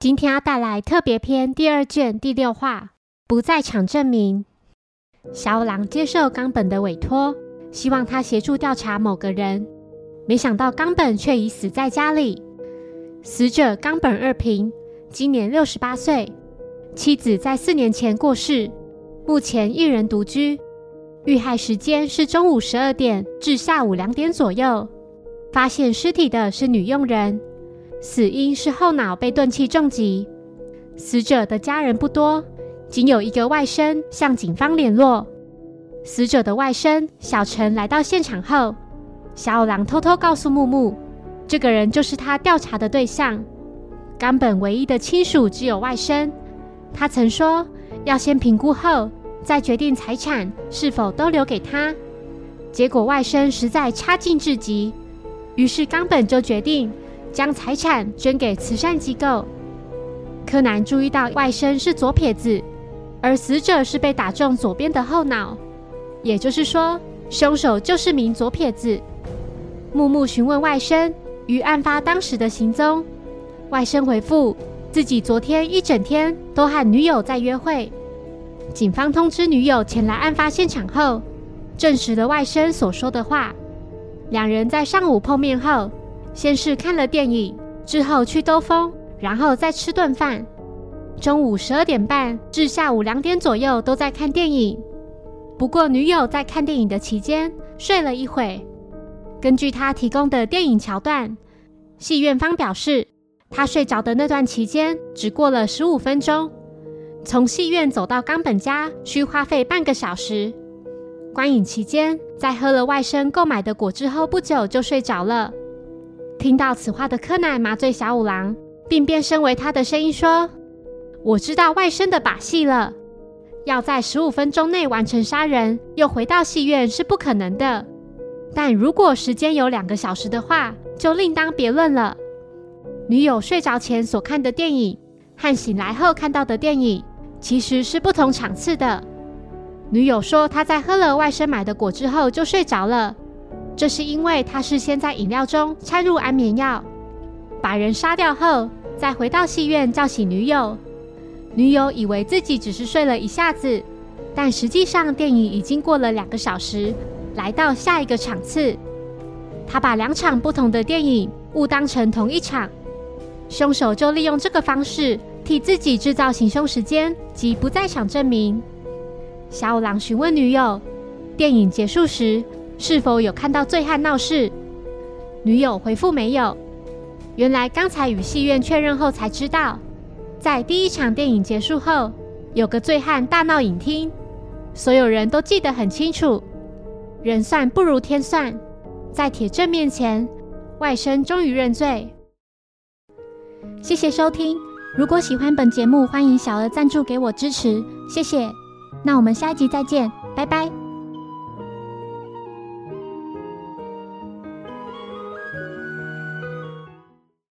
今天要带来特别篇第2卷第6话，不在场证明。小五郎接受冈本的委托，希望他协助调查某个人，没想到冈本却已死在家里。死者冈本二平今年68岁，妻子在4年前过世，目前一人独居。遇害时间是中午12点至下午2点左右。发现尸体的是女佣人，死因是后脑被钝器重击。死者的家人不多，仅有一个外甥向警方联络。死者的外甥小陈来到现场后，小五郎偷偷告诉木木，这个人就是他调查的对象。冈本唯一的亲属只有外甥，他曾说要先评估后再决定财产是否都留给他。结果外甥实在差劲至极，于是冈本就决定将财产捐给慈善机构。柯南注意到外甥是左撇子，而死者是被打中左边的后脑，也就是说凶手就是名左撇子。木木询问外甥于案发当时的行踪，外甥回复自己昨天一整天都和女友在约会。警方通知女友前来案发现场后，证实了外甥所说的话。两人在上午碰面后，先是看了电影，之后去兜风，然后再吃顿饭。中午12点半至下午2点左右都在看电影。不过女友在看电影的期间睡了一会。根据她提供的电影桥段，戏院方表示她睡着的那段期间只过了15分钟，从戏院走到冈本家需花费半个小时。观影期间，在喝了外甥购买的果汁后不久就睡着了。听到此话的柯南麻醉小五郎，并变身为他的声音说，我知道外甥的把戏了，要在15分钟内完成杀人又回到戏院是不可能的，但如果时间有2个小时的话，就另当别论了。女友睡着前所看的电影和醒来后看到的电影其实是不同场次的。女友说她在喝了外甥买的果汁后就睡着了，这是因为她事先在饮料中掺入安眠药，把人杀掉后再回到戏院叫醒女友。女友以为自己只是睡了一下子，但实际上电影已经过了2个小时，来到下一个场次。她把2场不同的电影误当成同一场，凶手就利用这个方式替自己制造行凶时间及不在场证明。小五郎询问女友，电影结束时是否有看到醉汉闹事？女友回复没有。原来刚才与戏院确认后才知道，在第1场电影结束后，有个醉汉大闹影厅，所有人都记得很清楚。人算不如天算，在铁证面前，外甥终于认罪。谢谢收听，如果喜欢本节目，欢迎小额赞助给我支持，谢谢。那我们下一集再见，拜拜。